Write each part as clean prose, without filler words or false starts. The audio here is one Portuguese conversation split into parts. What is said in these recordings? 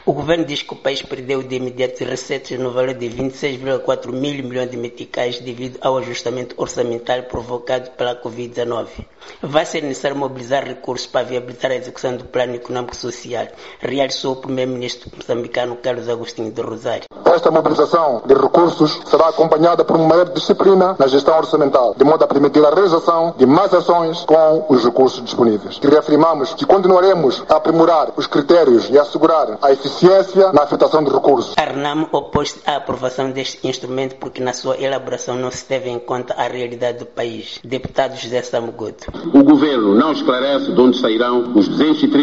O governo diz que o país perdeu de imediato receitas no valor de 26,4 mil milhões de meticais devido ao ajustamento orçamentário provocado pela Covid-19. Vai ser necessário mobilizar recursos para viabilizar a execução do Plano Econômico e Social, realçou o primeiro-ministro moçambicano Carlos Agostinho de Rosário. Esta mobilização de recursos será acompanhada por uma maior disciplina na gestão orçamental, de modo a permitir a realização de mais ações com os recursos disponíveis. E reafirmamos que continuaremos a aprimorar os critérios e a assegurar a eficiência na afetação de recursos. A RENAMO opôs-se à aprovação deste instrumento porque na sua elaboração não se teve em conta a realidade do país. Deputado José Samugoto. O governo não esclarece de onde sairão os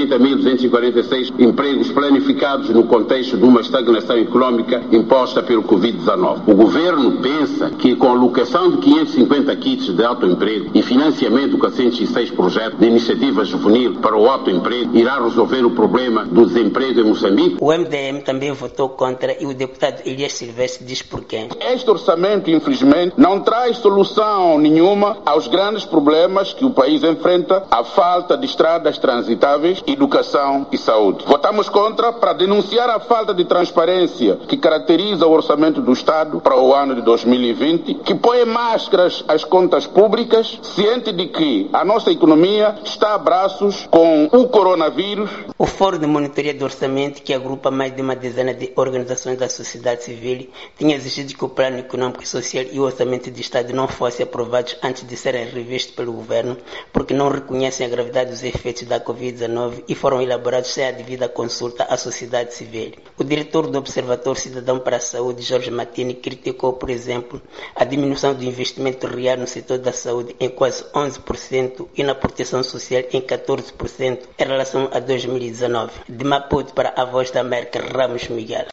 230.246 empregos planificados no contexto de uma estagnação econômica imposta pelo Covid-19. O governo pensa que com a alocação de 550 kits de autoemprego e financiamento com 106 projetos de iniciativa juvenil para o autoemprego irá resolver o problema do desemprego em Moçambique. O MDM também votou contra e o deputado Elias Silvestre diz porquê. Este orçamento, infelizmente, não traz solução nenhuma aos grandes problemas que o país enfrenta, a falta de estradas transitáveis, educação e saúde. Votamos contra para denunciar a falta de transparência que caracteriza o orçamento do Estado para o ano de 2020, que põe máscaras às contas públicas, ciente de que a nossa economia está a braços com o coronavírus. O Fórum de Monitoria do Orçamento, que agrupa mais de uma dezena de organizações da sociedade civil, tinha exigido que o Plano Econômico e Social e o Orçamento de Estado não fossem aprovados antes de serem revistos pelo governo, porque não reconhecem a gravidade dos efeitos da Covid-19 e foram elaborados sem a devida consulta à sociedade civil. O diretor do Observatório Cidadão para a Saúde, Jorge Matini, criticou, por exemplo, a diminuição do investimento real no setor da saúde em quase 11% e na proteção social em 14% em relação a 2019. De Maputo para a Voz da América, Ramos Miguel.